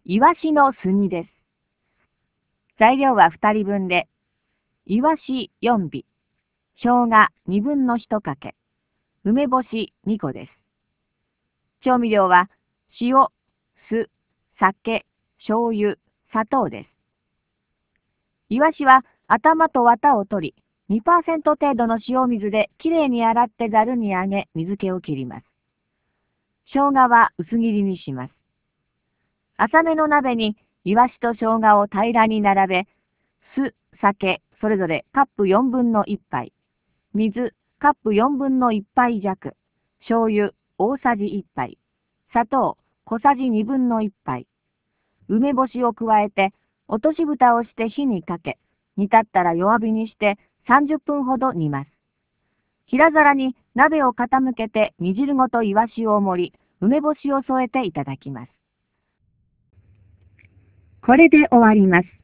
イワシの酢煮です。材料は2人分で、イワシ4尾、生姜2分の1かけ、梅干し2個です。調味料は塩、酢、酒、醤油、砂糖です。イワシは頭と綿を取り、2% 程度の塩水できれいに洗ってざるにあげ、水気を切ります。生姜は薄切りにします。浅めの鍋にイワシと生姜を平らに並べ、酢、酒、それぞれカップ4分の1杯、水、カップ4分の1杯弱、醤油、大さじ1杯、砂糖、小さじ2分の1杯、梅干しを加えて、落とし蓋をして火にかけ、煮立ったら弱火にして30分ほど煮ます。平皿に鍋を傾けて煮汁ごとイワシを盛り、梅干しを添えていただきます。これで終わります。